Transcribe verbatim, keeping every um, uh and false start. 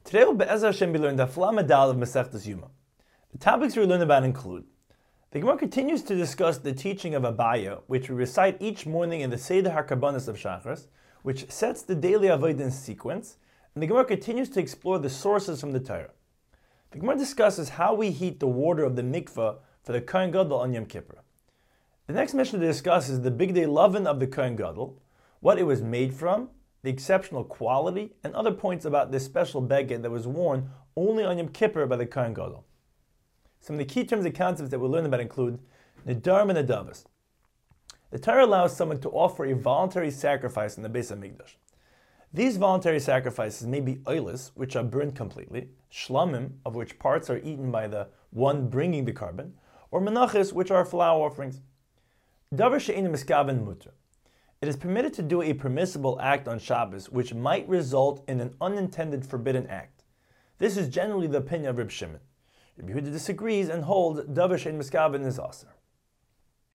Today we'll Be'ezer Hashem be learning the Flamadal of Masechtas Yuma. The topics we learn about include: the Gemara continues to discuss the teaching of Abaya, which we recite each morning in the Seder HaKarbanos of Shachris, which sets the daily avodah in sequence, and the Gemara continues to explore the sources from the Torah. The Gemara discusses how we heat the water of the mikveh for the Kohen Gadol on Yom Kippur. The next mission to discuss is the big day lovin of the Kohen Gadol, what it was made from, the exceptional quality, and other points about this special beged that was worn only on Yom Kippur by the Kohen Gadol. Some of the key terms and concepts that we'll learn about include Nedarim and Nedavos. The Torah allows someone to offer a voluntary sacrifice in the Beis HaMikdash. These voluntary sacrifices may be oilis, which are burned completely, shlamim, of which parts are eaten by the one bringing the carbon, or menachos, which are flour offerings. Davar she'ein miskaven muter. It is permitted to do a permissible act on Shabbos, which might result in an unintended forbidden act. This is generally the opinion of Reb Shimon. Reb Yehuda disagrees and holds Davar she'ein miskaven is aser.